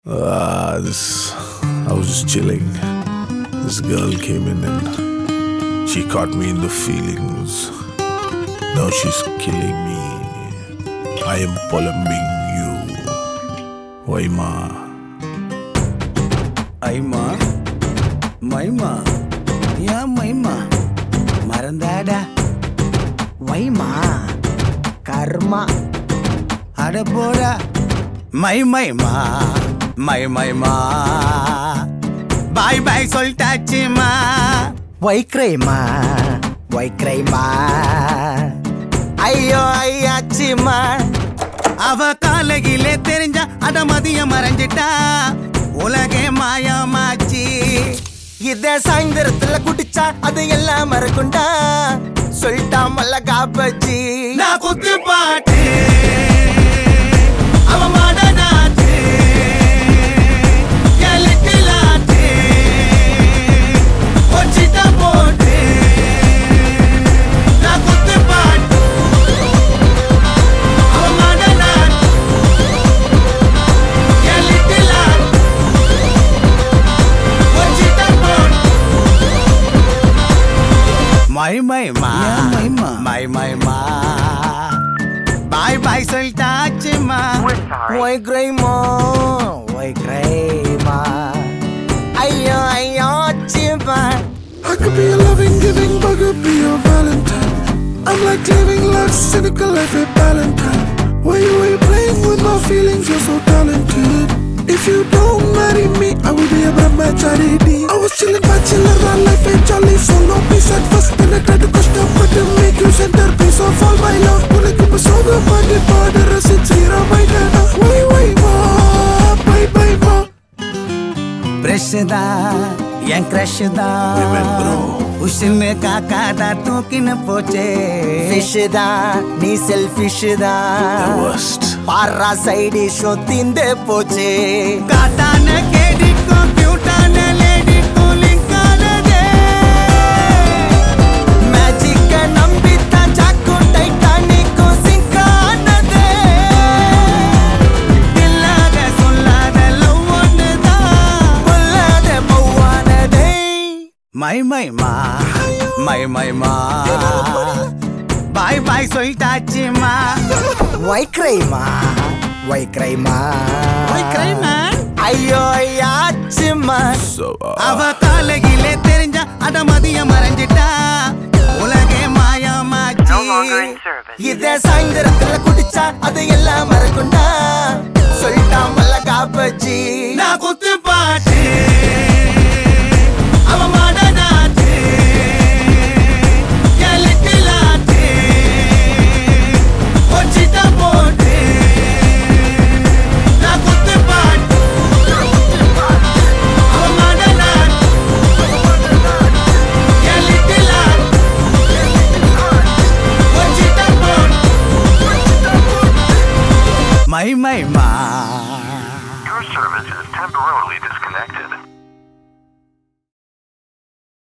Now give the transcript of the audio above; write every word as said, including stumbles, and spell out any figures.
Uh, this, I was just chilling. This girl came in and she caught me in the feelings. Now she's killing me. I am plumbing you. Why, ma? ஐமா மைமா யா மைமா மறந்தாடா வைமா கர்மா அட போடா my மைமா my மைமா bye bye சொல்லிட்டாச்சுமா வைக்ரைமா வைக்ரைமா ஐயோ ஐயாச்சுமா அவ காலகிலே தெரிஞ்சா அட மதியம் மறைஞ்சிட்டா உலகே மாயமாச்சி இத சாயந்தரத்துல குடிச்சா அது எல்லாம் மறக்குண்டா சொல்லிட்டா மல்லகா பஜ்ஜி நான் குத்து பாட்டு அவ மாடனாச்சு எலிட்டிலாச்சு ஒச்சிட்ட போட்டு நான் குத்து பாட்டு அவ மாடனாச்சு எலிட்டிலாச்சு மை மை மா மை மை மா பாய் பாய் சொல்லிட்டாச்சுமா ஒய் கிரைமா ஒய் கிரைமா ஐயோ ஐயோச்சுமா I could be a loving, giving, but could be your Valentine. I'm like living life, cynical life at Valentine. Why you ain't playing with my feelings? You're so talented. If you don't marry me, I will be a brahmachari. I was chilling, bachelor, life ain't jolly. Solo peace at first, then I tried to custom, but to make you centerpiece of all my love. Wanna keep a song of my dead border, since here my dad. Why, why, ma, bye, bye, ma. Fresh தான் என் crush தான் உஷ்ணு காக்கா தான் தூக்கின்னு போச்சே fish தான் நீ selfish தான் பாரா சைடு ஷோ தீந்து போச்சே காட்டான கேடிக்கும் கியூட்டான லேடிக்கும் லிங்க் ஆனதே மேஜிக்க நம்பித்தான் ஜாக்கும் டைட்டானிக்கும் சிங்க் ஆனதே இல்லாத சொல்லாத லவ் ஒன்னுதான் பொல்லாத பௌவானதே மை மை மா மை மை மா பாய் பாய் சொல்லிட்டாச்சுமா வைக்ரைமா வைக்ரைமா வைக்ரைமா ஐயோ ஐயாச்சுமா அவ காலகிலே தெரிஞ்சா அட மதியம் மறைஞ்சிட்டா உலகே மாயமாச்சி இத சாயந்தரத்துல குடிச்சா அது எல்லாம் மறக்குண்டா சொல்லிட்டா மல்லகா பஜ்ஜி நான் குத்து பாட்டு அவ மாடனாச்சு எலிட்டிலாச்சு ஒச்சிட்ட போட்டு நான் குத்து பாட்டு அவ மாடனாச்சு எலிட்டிலாச்சு ஒச்சிட்ட போட்டு மை மை மா Your service is temporarily